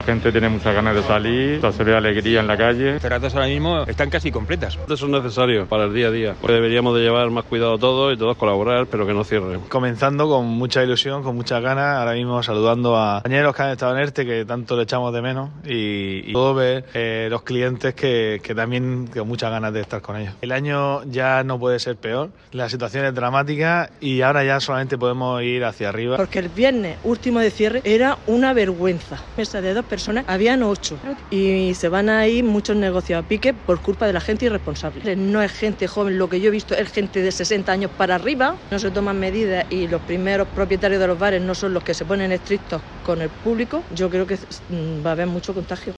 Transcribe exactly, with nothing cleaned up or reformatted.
La gente tiene muchas ganas de salir, se ve alegría en la calle. Las terrazas ahora mismo están casi completas. Eso es necesario para el día a día. Pues deberíamos de llevar más cuidado todos y todos colaborar, pero que no cierren. Comenzando con mucha ilusión, con muchas ganas, ahora mismo saludando a compañeros que han estado en ERTE, que tanto le echamos de menos, y, y todo ver eh, los clientes que, que también con muchas ganas de estar con ellos. El año ya no puede ser peor, la situación es dramática y ahora ya solamente podemos ir hacia arriba. Porque el viernes último de cierre era una vergüenza. Mesa de dos personas, habían ocho y se van a ir muchos negocios a pique por culpa de la gente irresponsable. No es gente joven, lo que yo he visto es gente de sesenta años para arriba, no se toman medidas y los primeros propietarios de los bares no son los que se ponen estrictos con el público. Yo creo que va a haber mucho contagio.